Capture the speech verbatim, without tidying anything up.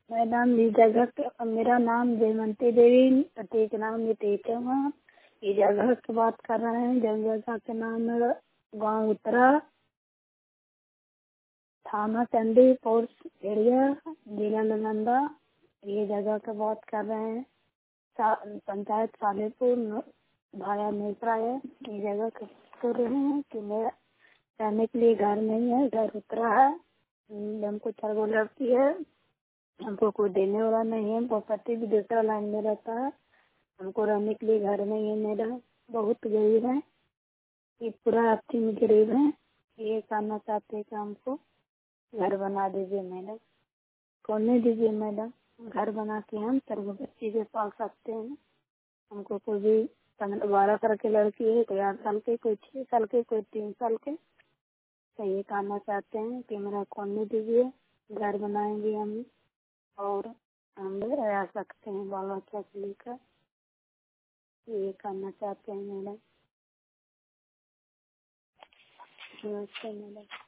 Madam ये जगह के मेरा नाम जयवंती देवी, पति के नाम नितीश है। ये जगह की बात कर रहे हैं। जगह का नाम है गाँव उत्तरा, थाना चंडीपुर एरिया, जिला नालंदा। ये जगह की बात कर रहे हैं। सा- पंचायत सालेपुर भाया नेत्रा है। ये जगह की बात कर रहे हैं कि मेरा रहने के लिए घर नहीं है, घर उतरा है। हमको चार गो लड़की है, हमको कोई देने वाला नहीं है। वो पति भी दूसरा लाइन में रहता है। हमको रहने के लिए घर नहीं है मैडम, बहुत गरीब है। ये पूरा आपसी में गरीब है। ये करना चाहते हैं कि हमको घर बना दीजिए मैडम, खोलने दीजिए मैडम। घर बना के हम सर्व बच्ची को पाल सकते हैं। हमको कोई भी पंद्रह बारह साल की लड़की है, कोई आठ साल की, कोई छह साल की, कोई तीन साल के। तो ये करना चाहते हैं कि मेरा खोलने दीजिए, घर बनाएंगे हम और हम रह सकते हैं बाल बच्चा को लेकर। ये करना चाहते हैं मैडम। नमस्ते मैडम।